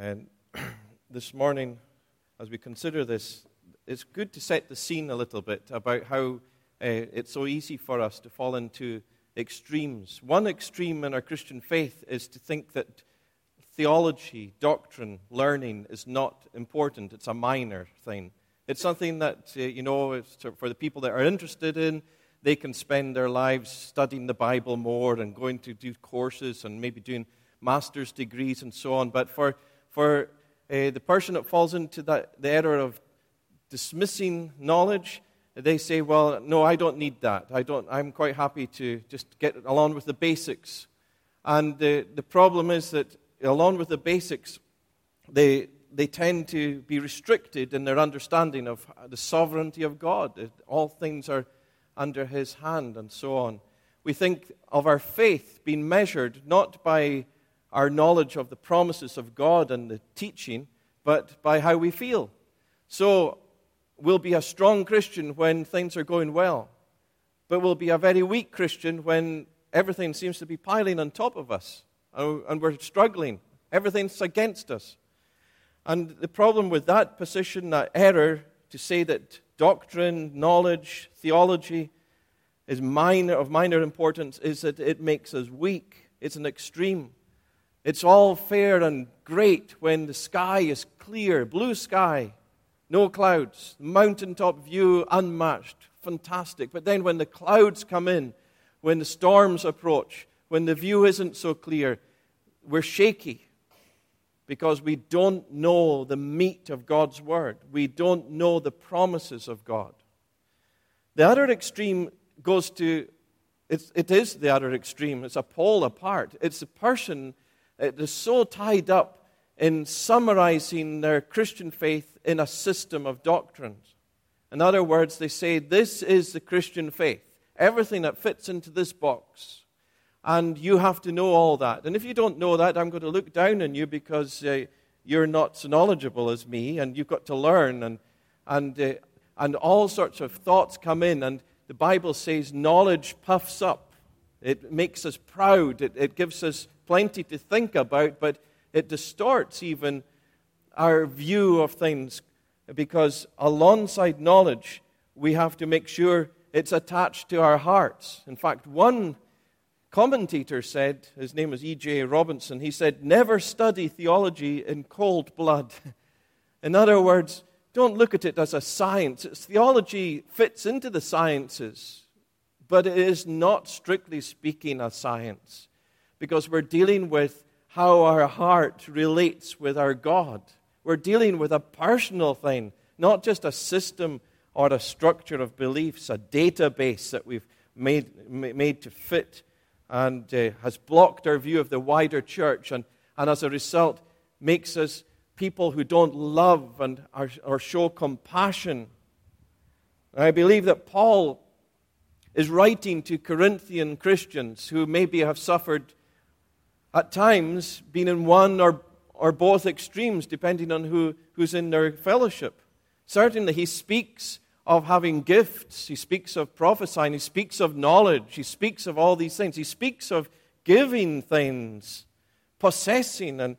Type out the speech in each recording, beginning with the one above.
And this morning, as we consider this, it's good to set the scene a little bit about how it's so easy for us to fall into extremes. One extreme in our Christian faith is to think that theology, doctrine, learning is not important. It's a minor thing. It's something that, it's for the people that are interested in. They can spend their lives studying the Bible more and going to do courses and maybe doing master's degrees and so on. But for the person that falls into the error of dismissing knowledge, they say, well, no, I don't need that. I'm quite happy to just get along with the basics. And the problem is that along with the basics, they tend to be restricted in their understanding of the sovereignty of God. All things are under His hand and so on. We think of our faith being measured not by our knowledge of the promises of God and the teaching, but by how we feel. So we'll be a strong Christian when things are going well, but we'll be a very weak Christian when everything seems to be piling on top of us and we're struggling. Everything's against us. And the problem with that position, that error, to say that doctrine, knowledge, theology is of minor importance, is that it makes us weak. It's an extreme. It's all fair and great when the sky is clear, blue sky, no clouds, mountaintop view unmatched, fantastic. But then when the clouds come in, when the storms approach, when the view isn't so clear, we're shaky because we don't know the meat of God's Word. We don't know the promises of God. The other extreme goes to, it is the other extreme. It's a pole apart. It's the person that is so tied up in summarizing their Christian faith in a system of doctrines. In other words, they say, this is the Christian faith. Everything that fits into this box. And you have to know all that. And if you don't know that, I'm going to look down on you because you're not so knowledgeable as me, and you've got to learn. And all sorts of thoughts come in. And the Bible says knowledge puffs up. It makes us proud. It gives us plenty to think about, but it distorts even our view of things, because alongside knowledge, we have to make sure it's attached to our hearts. In fact, one commentator said, his name is E.J. Robinson, he said, never study theology in cold blood. In other words, don't look at it as a science. Theology fits into the sciences, but it is not, strictly speaking, a science, because we're dealing with how our heart relates with our God. We're dealing with a personal thing, not just a system or a structure of beliefs, a database that we've made to fit and has blocked our view of the wider church, and as a result makes us people who don't love and or show compassion. I believe that Paul is writing to Corinthian Christians who maybe have suffered at times being in one or both extremes, depending on who's in their fellowship. Certainly he speaks of having gifts. He speaks of prophesying. He speaks of knowledge. He speaks of all these things. He speaks of giving things, possessing and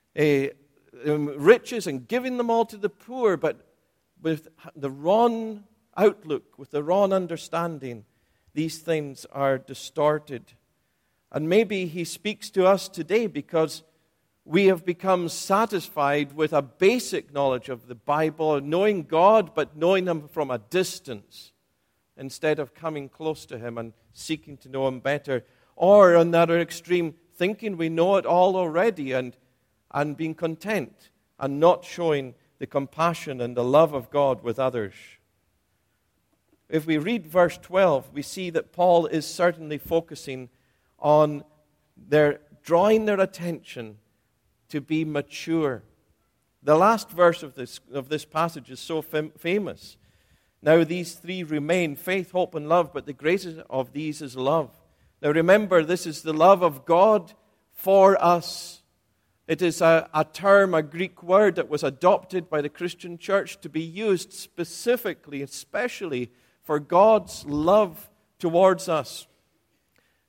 riches and giving them all to the poor, but with the wrong outlook, with the wrong understanding, these things are distorted. And maybe he speaks to us today because we have become satisfied with a basic knowledge of the Bible, knowing God, but knowing Him from a distance, instead of coming close to Him and seeking to know Him better. Or, on the other extreme, thinking we know it all already and being content and not showing the compassion and the love of God with others. If we read verse 12, we see that Paul is certainly focusing on drawing their attention to be mature. The last verse of this passage is so famous. Now these three remain, faith, hope, and love, but the greatest of these is love. Now remember, this is the love of God for us. It is a term, a Greek word that was adopted by the Christian church to be used specifically, especially for God's love towards us.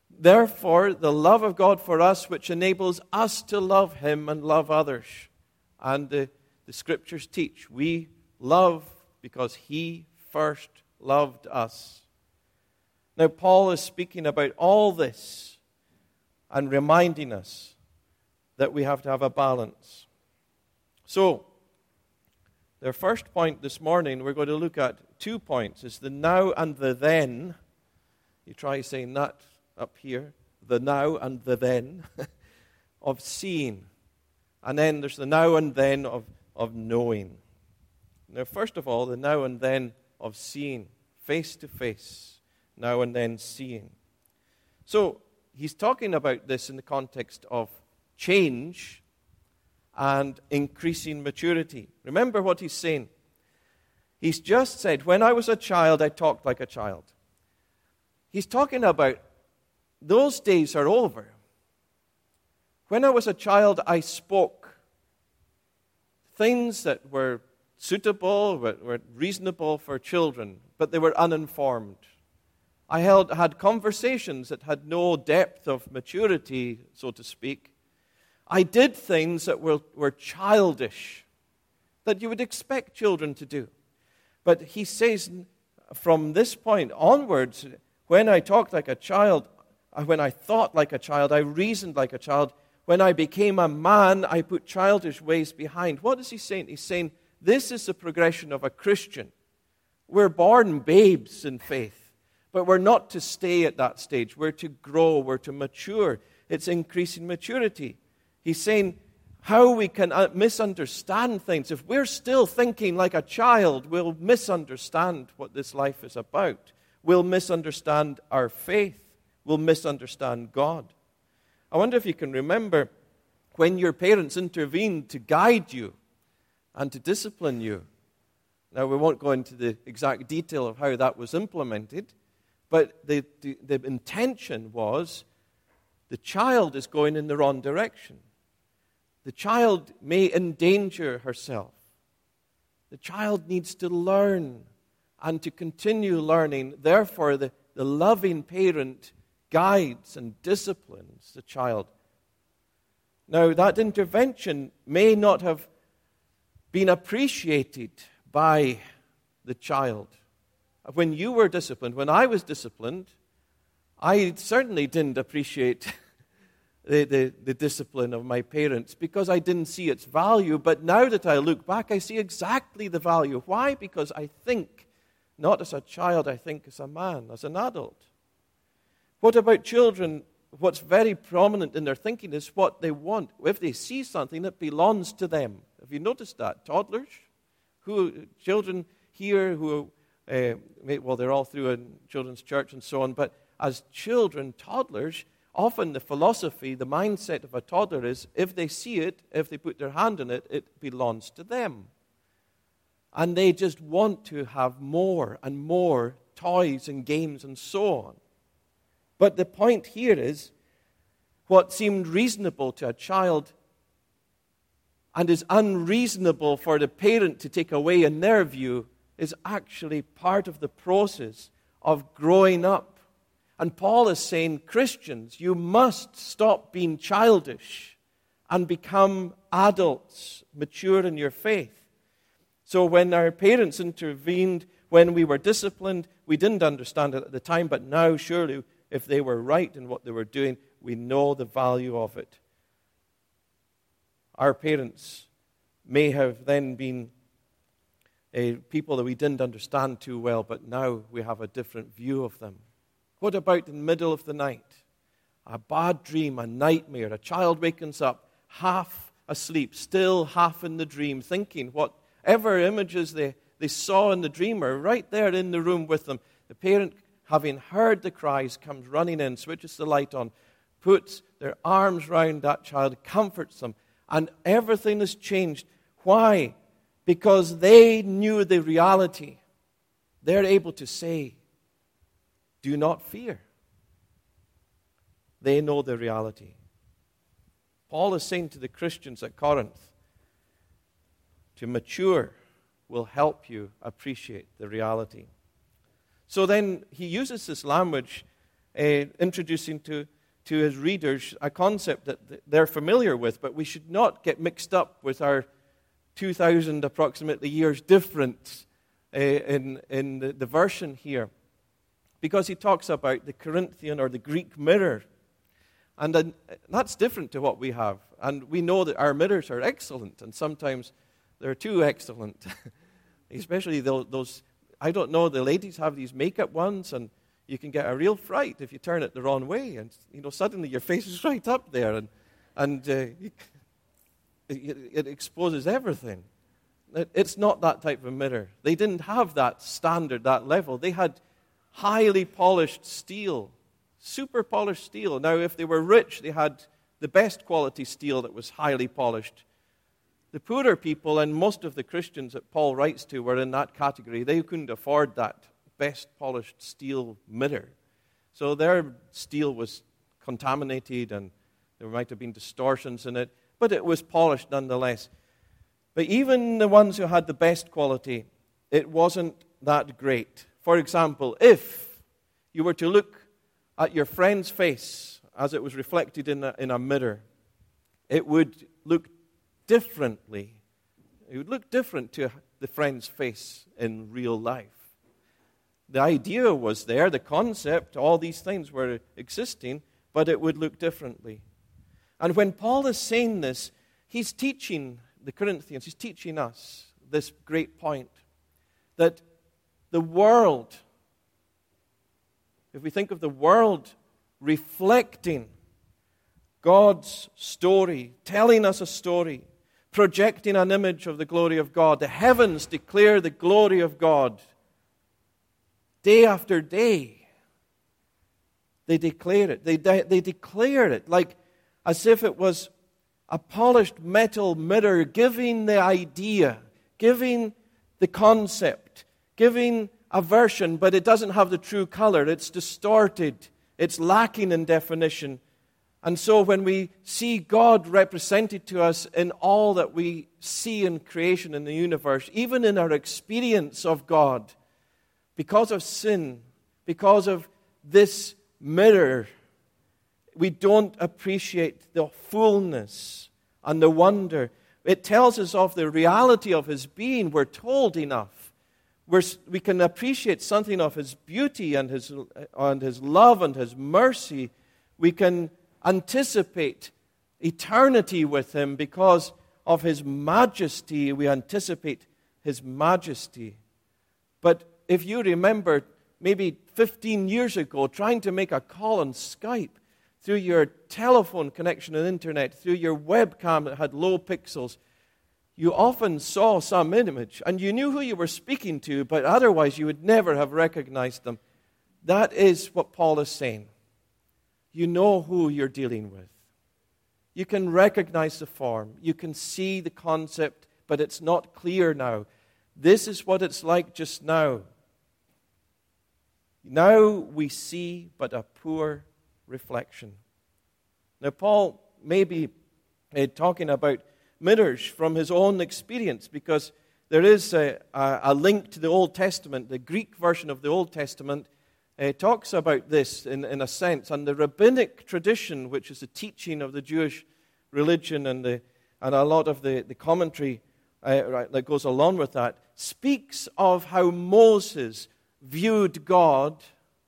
Therefore, the love of God for us, which enables us to love Him and love others. And the Scriptures teach we love because He first loved us. Now, Paul is speaking about all this and reminding us that we have to have a balance. So, their first point this morning, we're going to look at 2 points. It's the now and the then. You try saying that up here. The now and the then of seeing. And then there's the now and then of knowing. Now, first of all, the now and then of seeing. Face to face. Now and then seeing. So, he's talking about this in the context of change and increasing maturity. Remember what he's saying. He's just said, when I was a child, I talked like a child. He's talking about those days are over. When I was a child, I spoke things that were suitable, were reasonable for children, but they were uninformed. I had conversations that had no depth of maturity, so to speak. I did things that were childish, that you would expect children to do. But he says, from this point onwards, when I talked like a child, when I thought like a child, I reasoned like a child. When I became a man, I put childish ways behind. What is he saying? He's saying, this is the progression of a Christian. We're born babes in faith, but we're not to stay at that stage. We're to grow, we're to mature. It's increasing maturity. He's saying how we can misunderstand things. If we're still thinking like a child, we'll misunderstand what this life is about. We'll misunderstand our faith. We'll misunderstand God. I wonder if you can remember when your parents intervened to guide you and to discipline you. Now, we won't go into the exact detail of how that was implemented, but the intention was the child is going in the wrong direction. The child may endanger herself. The child needs to learn and to continue learning. Therefore, the loving parent guides and disciplines the child. Now, that intervention may not have been appreciated by the child. When you were disciplined, when I was disciplined, I certainly didn't appreciate the discipline of my parents because I didn't see its value. But now that I look back, I see exactly the value. Why? Because I think, not as a child, I think as a man, as an adult. What about children? What's very prominent in their thinking is what they want. If they see something, it belongs to them. Have you noticed that? Toddlers, children here who, they're all through a children's church and so on, but as children, toddlers, often the philosophy, the mindset of a toddler is if they see it, if they put their hand on it, it belongs to them. And they just want to have more and more toys and games and so on. But the point here is what seemed reasonable to a child and is unreasonable for the parent to take away in their view is actually part of the process of growing up. And Paul is saying, Christians, you must stop being childish and become adults, mature in your faith. So when our parents intervened, when we were disciplined, we didn't understand it at the time, but now surely if they were right in what they were doing, we know the value of it. Our parents may have then been people that we didn't understand too well, but now we have a different view of them. What about in the middle of the night? A bad dream, a nightmare, a child wakens up half asleep, still half in the dream, thinking whatever images they saw in the dream are right there in the room with them. The parent, having heard the cries, comes running in, switches the light on, puts their arms round that child, comforts them, and everything has changed. Why? Because they knew the reality. They're able to say, do not fear. They know the reality. Paul is saying to the Christians at Corinth, to mature will help you appreciate the reality. So then he uses this language, introducing to his readers a concept that they're familiar with, but we should not get mixed up with our 2,000 approximately years different in the version here, because he talks about the Corinthian or the Greek mirror. And that's different to what we have. And we know that our mirrors are excellent, and sometimes they're too excellent. Especially those, I don't know, the ladies have these makeup ones, and you can get a real fright if you turn it the wrong way. And, suddenly your face is right up there, and it exposes everything. It's not that type of mirror. They didn't have that standard, that level. They had highly polished steel, super polished steel. Now, if they were rich, they had the best quality steel that was highly polished. The poorer people, and most of the Christians that Paul writes to, were in that category. They couldn't afford that best polished steel mirror. So their steel was contaminated, and there might have been distortions in it, but it was polished nonetheless. But even the ones who had the best quality, it wasn't that great. For example, if you were to look at your friend's face as it was reflected in a mirror, it would look differently. It would look different to the friend's face in real life. The idea was there, the concept, all these things were existing, but it would look differently. And when Paul is saying this, he's teaching the Corinthians, he's teaching us this great point, that the world, if we think of the world reflecting God's story, telling us a story, projecting an image of the glory of God, the heavens declare the glory of God. Day after day, they declare it. They declare it like as if it was a polished metal mirror, giving the idea, giving the concept, giving a version, but it doesn't have the true color. It's distorted. It's lacking in definition. And so when we see God represented to us in all that we see in creation in the universe, even in our experience of God, because of sin, because of this mirror, we don't appreciate the fullness and the wonder. It tells us of the reality of His being. We're told enough. We can appreciate something of His beauty and His love and His mercy. We can anticipate eternity with Him because of His majesty. We anticipate His majesty. But if you remember, maybe 15 years ago, trying to make a call on Skype through your telephone connection and internet, through your webcam that had low pixels, you often saw some image, and you knew who you were speaking to, but otherwise you would never have recognized them. That is what Paul is saying. You know who you're dealing with. You can recognize the form. You can see the concept, but it's not clear now. This is what it's like just now. Now we see but a poor reflection. Now, Paul may be talking about mirrors from his own experience, because there is a link to the Old Testament. The Greek version of the Old Testament talks about this in a sense, and the rabbinic tradition, which is the teaching of the Jewish religion and a lot of the commentary that goes along with that, speaks of how Moses viewed God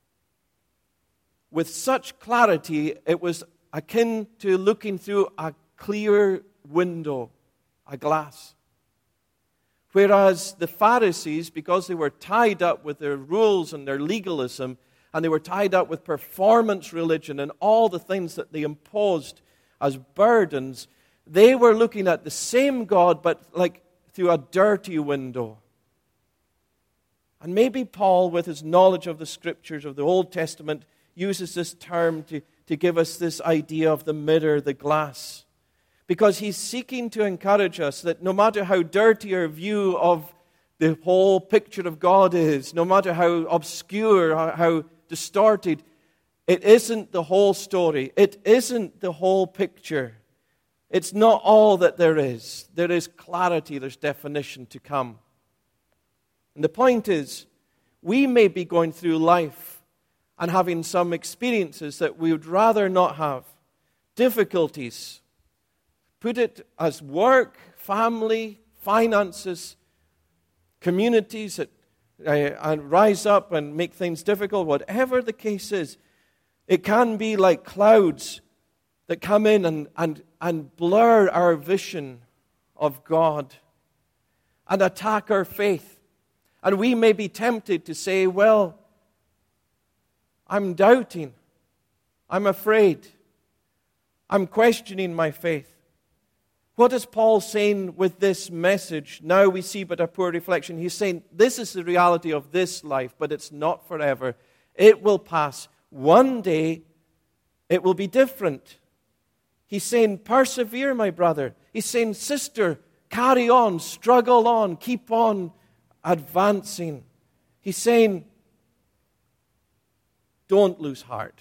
with such clarity, it was akin to looking through a clear window, a glass. Whereas the Pharisees, because they were tied up with their rules and their legalism, and they were tied up with performance religion and all the things that they imposed as burdens, they were looking at the same God, but like through a dirty window. And maybe Paul, with his knowledge of the Scriptures of the Old Testament, uses this term to give us this idea of the mirror, the glass. Because he's seeking to encourage us that no matter how dirty our view of the whole picture of God is, no matter how obscure, how distorted, it isn't the whole story. It isn't the whole picture. It's not all that there is. There is clarity, there's definition to come. And the point is, we may be going through life and having some experiences that we would rather not have. Difficulties. Put it as work, family, finances, communities that rise up and make things difficult, whatever the case is, it can be like clouds that come in and blur our vision of God and attack our faith. And we may be tempted to say, well, I'm doubting, I'm afraid, I'm questioning my faith. What is Paul saying with this message? Now we see but a poor reflection. He's saying this is the reality of this life, but it's not forever. It will pass. One day it will be different. He's saying, persevere, my brother. He's saying, sister, carry on, struggle on, keep on advancing. He's saying, don't lose heart.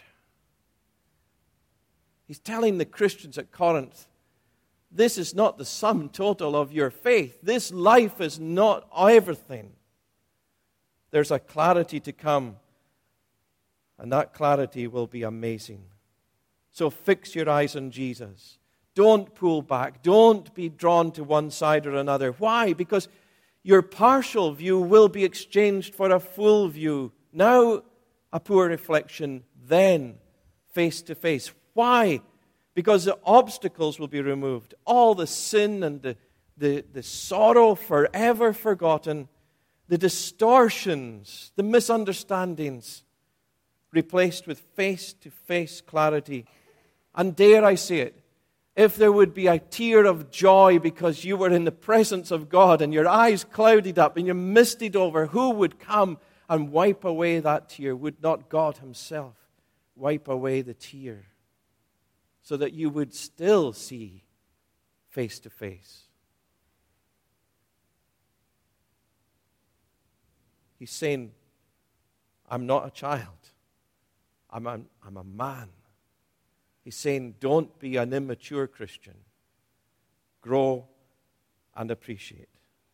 He's telling the Christians at Corinth, this is not the sum total of your faith. This life is not everything. There's a clarity to come, and that clarity will be amazing. So fix your eyes on Jesus. Don't pull back. Don't be drawn to one side or another. Why? Because your partial view will be exchanged for a full view. Now a poor reflection, then face to face. Why? Because the obstacles will be removed. All the sin and the sorrow forever forgotten. The distortions, the misunderstandings replaced with face-to-face clarity. And dare I say it, if there would be a tear of joy because you were in the presence of God and your eyes clouded up and you misted over, who would come and wipe away that tear? Would not God Himself wipe away the tear so that you would still see face to face? He's saying, I'm not a child. I'm a man. He's saying, don't be an immature Christian. Grow and appreciate.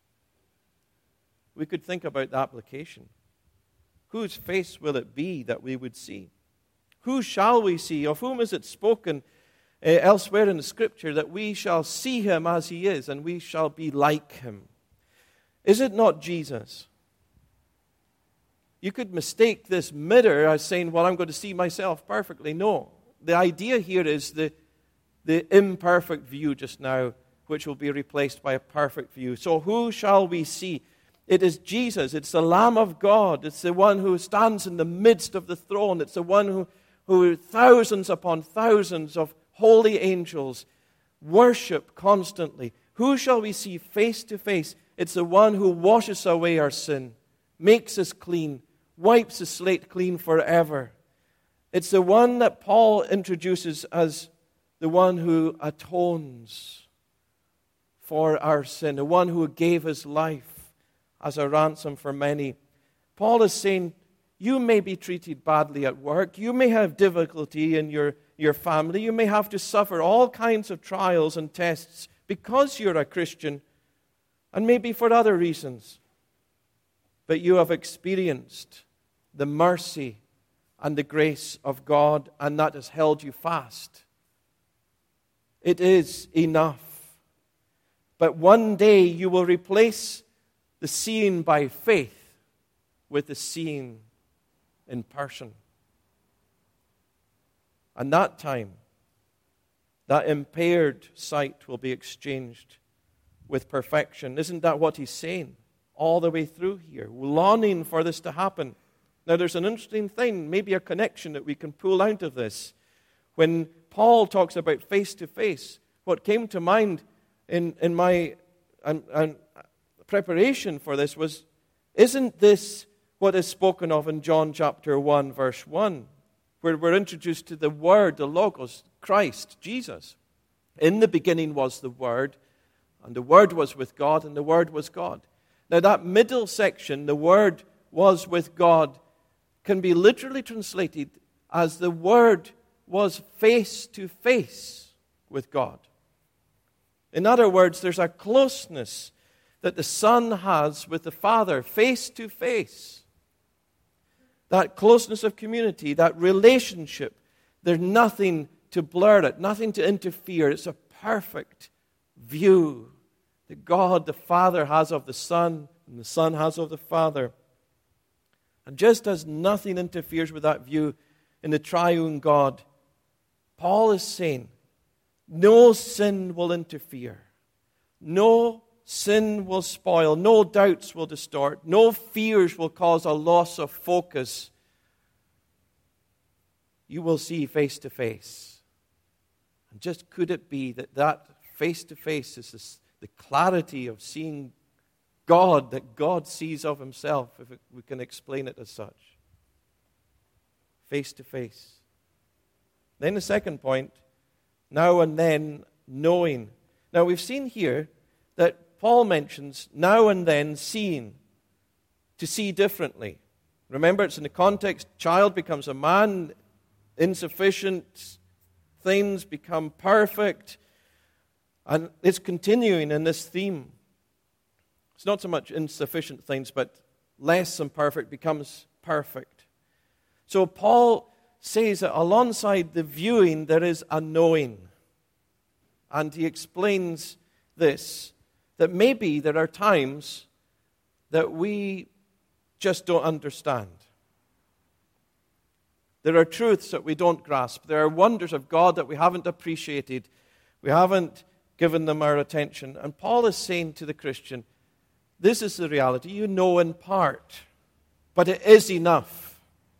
We could think about the application. Whose face will it be that we would see? Who shall we see? Of whom is it spoken elsewhere in the Scripture that we shall see Him as He is and we shall be like Him? Is it not Jesus? You could mistake this mirror as saying, well, I'm going to see myself perfectly. No. The idea here is the imperfect view just now, which will be replaced by a perfect view. So who shall we see? It is Jesus. It's the Lamb of God. It's the one who stands in the midst of the throne. It's the one who thousands upon thousands of holy angels worship constantly. Who shall we see face to face? It's the one who washes away our sin, makes us clean, wipes the slate clean forever. It's the one that Paul introduces as the one who atones for our sin, the one who gave His life as a ransom for many. Paul is saying, you may be treated badly at work, you may have difficulty in your family, you may have to suffer all kinds of trials and tests because you're a Christian, and maybe for other reasons. But you have experienced the mercy and the grace of God, and that has held you fast. It is enough. But one day you will replace the seeing by faith with the seeing in person. And that time, that impaired sight will be exchanged with perfection. Isn't that what he's saying all the way through here? Longing for this to happen. Now, there's an interesting thing, maybe a connection that we can pull out of this. When Paul talks about face-to-face, what came to mind in my preparation for this was, isn't this what is spoken of in John chapter 1, verse 1, where we're introduced to the Word, the Logos, Christ, Jesus. In the beginning was the Word, and the Word was with God, and the Word was God. Now, that middle section, the Word was with God, can be literally translated as the Word was face to face with God. In other words, there's a closeness that the Son has with the Father, face to face. That closeness of community, that relationship, there's nothing to blur it, nothing to interfere. It's a perfect view that God the Father has of the Son, and the Son has of the Father. And just as nothing interferes with that view in the triune God, Paul is saying, no sin will interfere. No sin will spoil. No doubts will distort. No fears will cause a loss of focus. You will see face to face. And just could it be that face to face is the clarity of seeing God, that God sees of himself, if we can explain it as such. Face to face. Then the second point, now and then knowing. Now we've seen here that Paul mentions now and then seeing, to see differently. Remember, it's in the context, child becomes a man, insufficient things become perfect, and it's continuing in this theme. It's not so much insufficient things, but less than perfect becomes perfect. So Paul says that alongside the viewing, there is a knowing. And he explains this, that maybe there are times that we just don't understand. There are truths that we don't grasp. There are wonders of God that we haven't appreciated. We haven't given them our attention. And Paul is saying to the Christian, this is the reality. You know in part, but it is enough.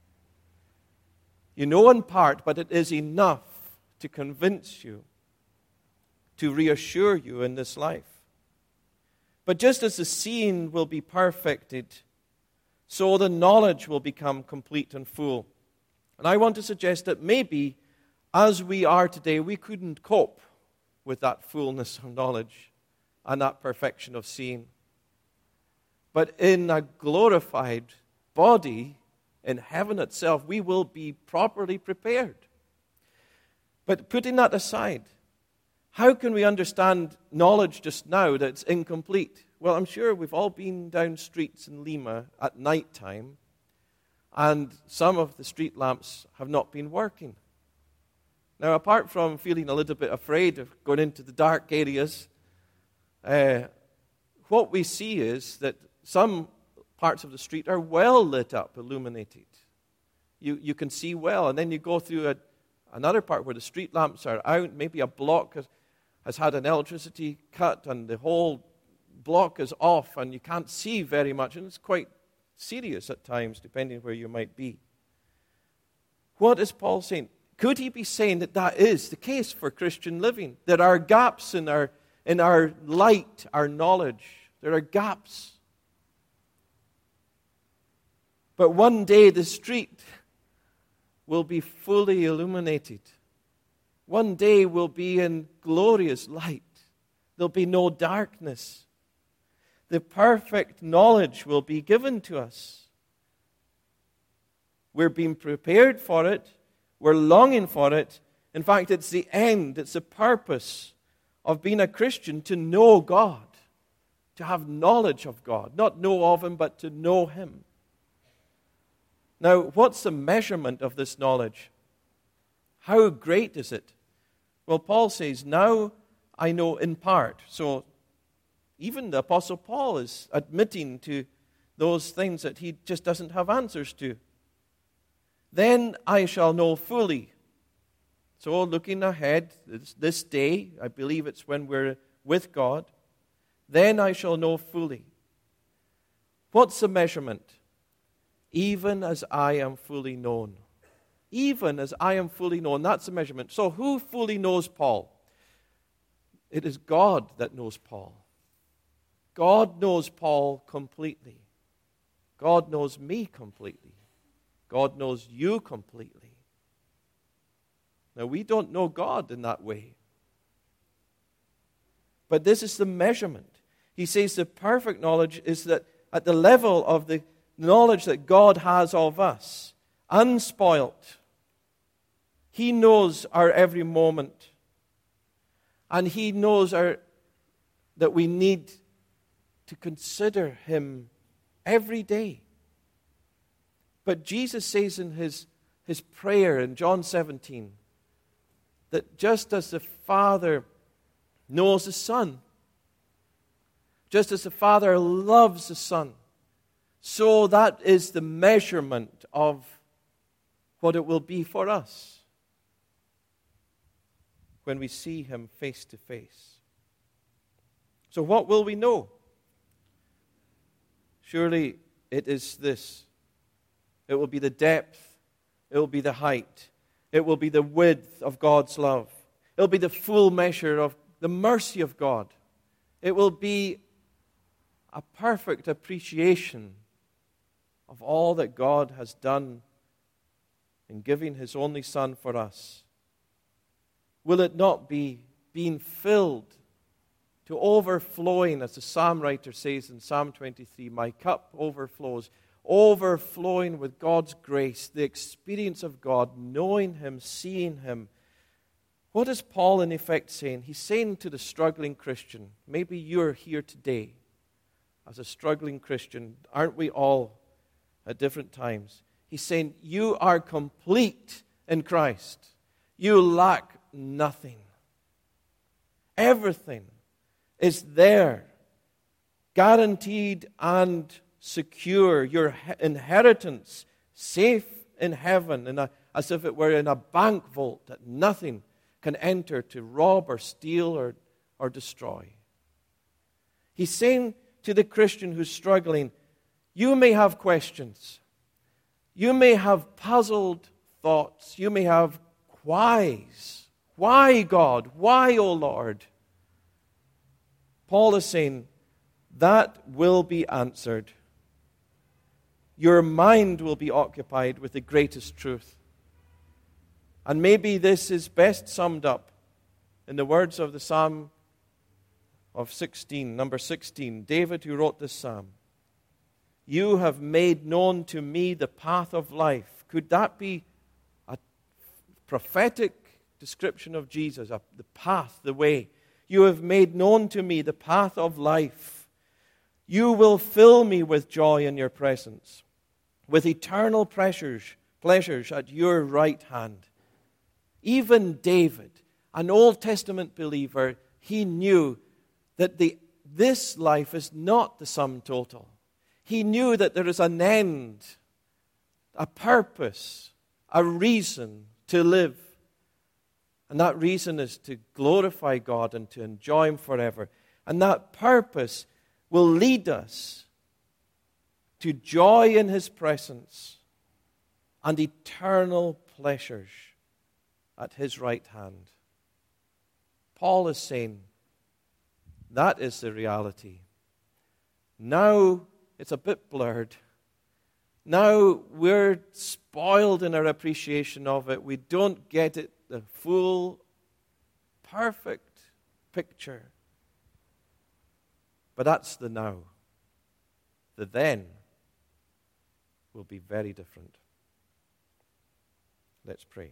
You know in part, but it is enough to convince you, to reassure you in this life. But just as the seeing will be perfected, so the knowledge will become complete and full. And I want to suggest that maybe, as we are today, we couldn't cope with that fullness of knowledge and that perfection of seeing. But in a glorified body, in heaven itself, we will be properly prepared. But putting that aside, how can we understand knowledge just now that's incomplete? Well, I'm sure we've all been down streets in Lima at night time, and some of the street lamps have not been working. Now, apart from feeling a little bit afraid of going into the dark areas, what we see is that some parts of the street are well lit up, illuminated. You can see well, and then you go through another part where the street lamps are out. Maybe a block has had an electricity cut, and the whole block is off, and you can't see very much, and it's quite serious at times, depending where you might be. What is Paul saying? Could he be saying that that is the case for Christian living? There are gaps in our light, our knowledge. There are gaps. But one day the street will be fully illuminated. One day we'll be in glorious light. There'll be no darkness. The perfect knowledge will be given to us. We're being prepared for it. We're longing for it. In fact, it's the end, it's the purpose of being a Christian, to know God, to have knowledge of God. Not know of Him, but to know Him. Now, what's the measurement of this knowledge? How great is it? Well, Paul says, now I know in part. So even the Apostle Paul is admitting to those things that he just doesn't have answers to. Then I shall know fully. So looking ahead, this day, I believe it's when we're with God, then I shall know fully. What's the measurement? Even as I am fully known. Even as I am fully known. That's the measurement. So who fully knows Paul? It is God that knows Paul. God knows Paul completely. God knows me completely. God knows you completely. Now, we don't know God in that way. But this is the measurement. He says the perfect knowledge is that at the level of the knowledge that God has of us, unspoilt. He knows our every moment. And He knows that we need to consider Him every day. But Jesus says in His prayer in John 17 that just as the Father knows the Son, Just as the Father loves the Son, so that is the measurement of what it will be for us when we see Him face to face. So what will we know? Surely it is this. It will be the depth. It will be the height. It will be the width of God's love. It will be the full measure of the mercy of God. It will be a perfect appreciation of all that God has done in giving His only Son for us. Will it not be being filled to overflowing, as the psalm writer says in Psalm 23, my cup overflows, overflowing with God's grace, the experience of God, knowing Him, seeing Him. What is Paul in effect saying? He's saying to the struggling Christian, maybe you're here today as a struggling Christian, aren't we all at different times? He's saying, you are complete in Christ. You lack nothing. Everything is there, guaranteed and secure. Your inheritance safe in heaven, as if it were in a bank vault that nothing can enter to rob or steal or destroy. He's saying to the Christian who's struggling, you may have questions. You may have puzzled thoughts. You may have whys. Why, God? Why, O Lord? Paul is saying, that will be answered. Your mind will be occupied with the greatest truth. And maybe this is best summed up in the words of the Psalm of 16, number 16, David who wrote this psalm. You have made known to me the path of life. Could that be a prophetic description of Jesus, the path, the way? You have made known to me the path of life. You will fill me with joy in your presence, with eternal pleasures at your right hand. Even David, an Old Testament believer, he knew that this life is not the sum total. He knew that there is an end, a purpose, a reason to live. And that reason is to glorify God and to enjoy Him forever. And that purpose will lead us to joy in His presence and eternal pleasures at His right hand. Paul is saying, that is the reality. Now it's a bit blurred. Now we're spoiled in our appreciation of it. We don't get it, the full, perfect picture. But that's the now. The then will be very different. Let's pray.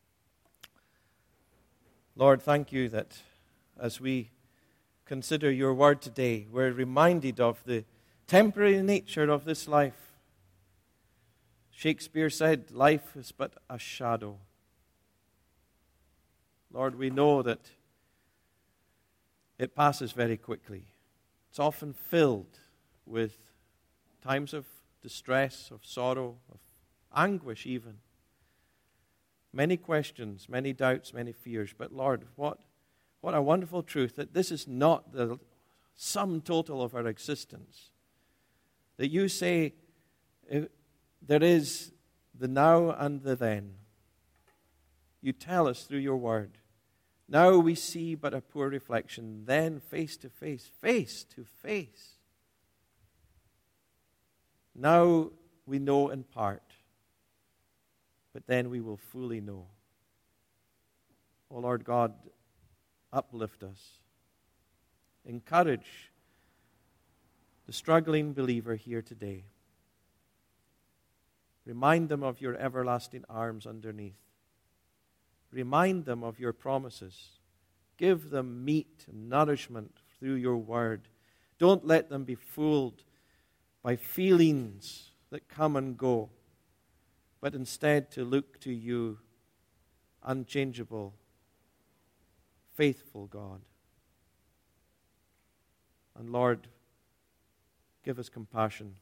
Lord, thank you that as we consider your word today, we're reminded of the temporary nature of this life. Shakespeare said, life is but a shadow. Lord, we know that it passes very quickly. It's often filled with times of distress, of sorrow, of anguish even. Many questions, many doubts, many fears. But Lord, what a wonderful truth that this is not the sum total of our existence. That you say there is the now and the then. You tell us through your word. Now we see but a poor reflection, then face to face, face to face. Now we know in part, but then we will fully know. Oh Lord God, uplift us. Encourage the struggling believer here today. Remind them of your everlasting arms underneath. Remind them of your promises. Give them meat and nourishment through your word. Don't let them be fooled by feelings that come and go, but instead to look to you, unchangeable, faithful God. And Lord, Give us compassion.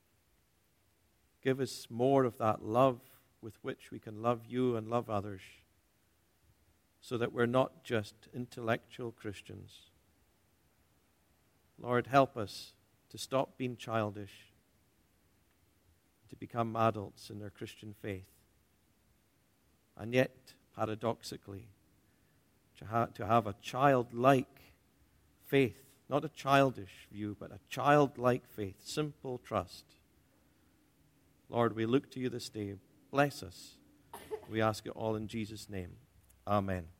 Give us more of that love with which we can love you and love others, so that we're not just intellectual Christians. Lord, help us to stop being childish, to become adults in their Christian faith, and yet, paradoxically, to have a childlike faith, not a childish view, but a childlike faith, simple trust. Lord, we look to you this day. Bless us. We ask it all in Jesus' name. Amen.